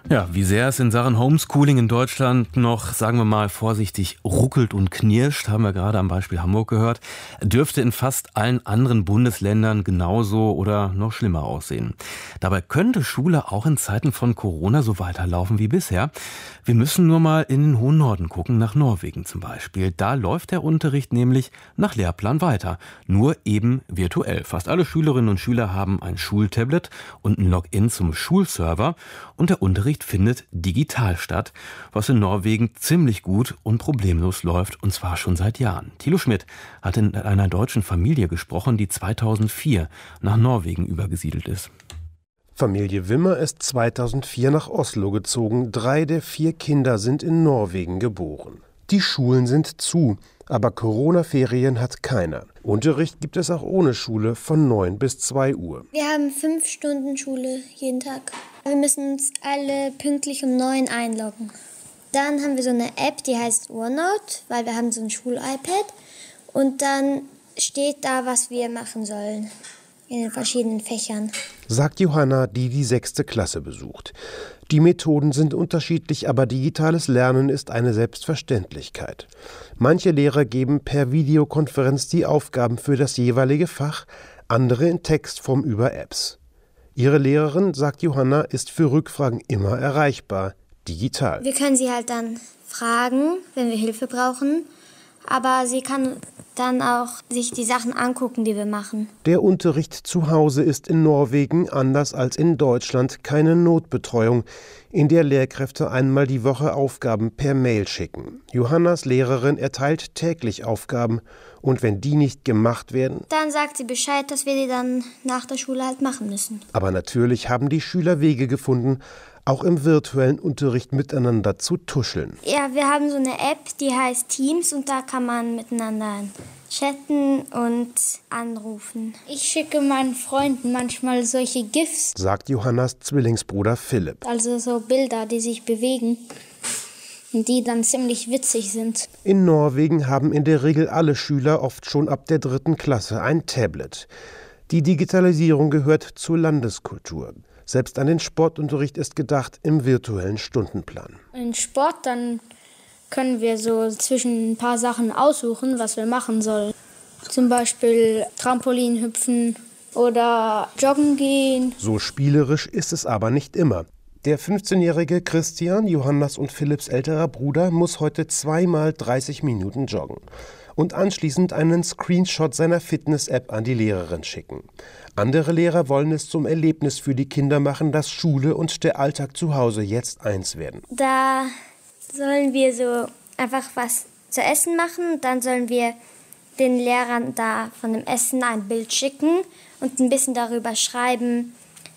Ja, wie sehr es in Sachen Homeschooling in Deutschland noch, sagen wir mal vorsichtig, ruckelt und knirscht, haben wir gerade am Beispiel Hamburg gehört, dürfte in fast allen anderen Bundesländern genauso oder noch schlimmer aussehen. Dabei könnte Schule auch in Zeiten von Corona so weiterlaufen wie bisher. Wir müssen nur mal in den hohen Norden gucken, nach Norwegen zum Beispiel. Da läuft der Unterricht nämlich nach Lehrplan weiter, nur eben virtuell. Fast alle Schülerinnen und Schüler haben ein Schultablet und ein Login zum Schulserver und der Unterricht findet digital statt, was in Norwegen ziemlich gut und problemlos läuft, und zwar schon seit Jahren. Thilo Schmidt hat in einer deutschen Familie gesprochen, die 2004 nach Norwegen übergesiedelt ist. Familie Wimmer ist 2004 nach Oslo gezogen. 3 der 4 Kinder sind in Norwegen geboren. Die Schulen sind zu, aber Corona-Ferien hat keiner. Unterricht gibt es auch ohne Schule von 9 bis 2 Uhr. Wir haben 5 Stunden Schule jeden Tag. Wir müssen uns alle pünktlich um 9 einloggen. Dann haben wir so eine App, die heißt OneNote, weil wir haben so ein Schul-iPad. Und dann steht da, was wir machen sollen in den verschiedenen Fächern. Sagt Johanna, die 6. Klasse besucht. Die Methoden sind unterschiedlich, aber digitales Lernen ist eine Selbstverständlichkeit. Manche Lehrer geben per Videokonferenz die Aufgaben für das jeweilige Fach, andere in Textform über Apps. Ihre Lehrerin, sagt Johanna, ist für Rückfragen immer erreichbar, digital. Wir können sie halt dann fragen, wenn wir Hilfe brauchen, aber sie kann dann auch sich die Sachen angucken, die wir machen. Der Unterricht zu Hause ist in Norwegen, anders als in Deutschland, keine Notbetreuung, in der Lehrkräfte einmal die Woche Aufgaben per Mail schicken. Johannas Lehrerin erteilt täglich Aufgaben und wenn die nicht gemacht werden, dann sagt sie Bescheid, dass wir die dann nach der Schule halt machen müssen. Aber natürlich haben die Schüler Wege gefunden, auch im virtuellen Unterricht miteinander zu tuscheln. Ja, wir haben so eine App, die heißt Teams und da kann man miteinander chatten und anrufen. Ich schicke meinen Freunden manchmal solche GIFs, sagt Johannas Zwillingsbruder Philipp. Also so Bilder, die sich bewegen und die dann ziemlich witzig sind. In Norwegen haben in der Regel alle Schüler oft schon ab der 3. Klasse ein Tablet. Die Digitalisierung gehört zur Landeskultur. Selbst an den Sportunterricht ist gedacht im virtuellen Stundenplan. In Sport, dann können wir so zwischen ein paar Sachen aussuchen, was wir machen sollen. Zum Beispiel Trampolin hüpfen oder joggen gehen. So spielerisch ist es aber nicht immer. Der 15-jährige Christian, Johannas und Philipps älterer Bruder, muss heute 2-mal 30 Minuten joggen und anschließend einen Screenshot seiner Fitness-App an die Lehrerin schicken. Andere Lehrer wollen es zum Erlebnis für die Kinder machen, dass Schule und der Alltag zu Hause jetzt eins werden. Da sollen wir so einfach was zu essen machen. Dann sollen wir den Lehrern da von dem Essen ein Bild schicken und ein bisschen darüber schreiben,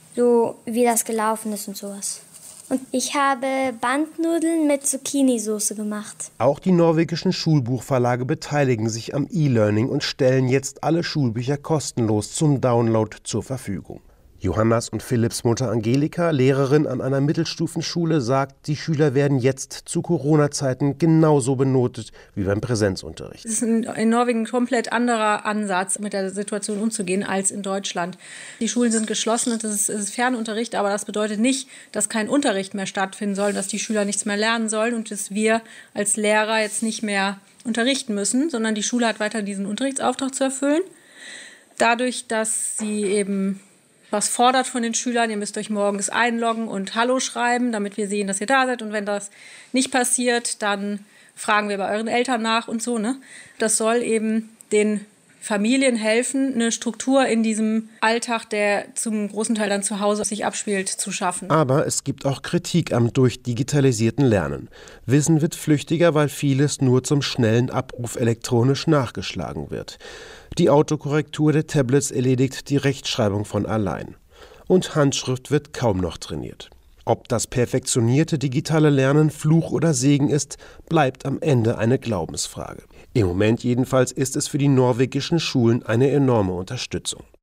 so wie das gelaufen ist und sowas. Und ich habe Bandnudeln mit Zucchini-Soße gemacht. Auch die norwegischen Schulbuchverlage beteiligen sich am E-Learning und stellen jetzt alle Schulbücher kostenlos zum Download zur Verfügung. Johannas und Philipps Mutter Angelika, Lehrerin an einer Mittelstufenschule, sagt, die Schüler werden jetzt zu Corona-Zeiten genauso benotet wie beim Präsenzunterricht. Es ist in Norwegen ein komplett anderer Ansatz, mit der Situation umzugehen, als in Deutschland. Die Schulen sind geschlossen und es ist Fernunterricht, aber das bedeutet nicht, dass kein Unterricht mehr stattfinden soll, dass die Schüler nichts mehr lernen sollen und dass wir als Lehrer jetzt nicht mehr unterrichten müssen, sondern die Schule hat weiter diesen Unterrichtsauftrag zu erfüllen. Dadurch, dass sie eben was fordert von den Schülern, ihr müsst euch morgens einloggen und Hallo schreiben, damit wir sehen, dass ihr da seid. Und wenn das nicht passiert, dann fragen wir bei euren Eltern nach und so. Ne? Das soll eben den Familien helfen, eine Struktur in diesem Alltag, der zum großen Teil dann zu Hause sich abspielt, zu schaffen. Aber es gibt auch Kritik am durchdigitalisierten Lernen. Wissen wird flüchtiger, weil vieles nur zum schnellen Abruf elektronisch nachgeschlagen wird. Die Autokorrektur der Tablets erledigt die Rechtschreibung von allein. Und Handschrift wird kaum noch trainiert. Ob das perfektionierte digitale Lernen Fluch oder Segen ist, bleibt am Ende eine Glaubensfrage. Im Moment jedenfalls ist es für die norwegischen Schulen eine enorme Unterstützung.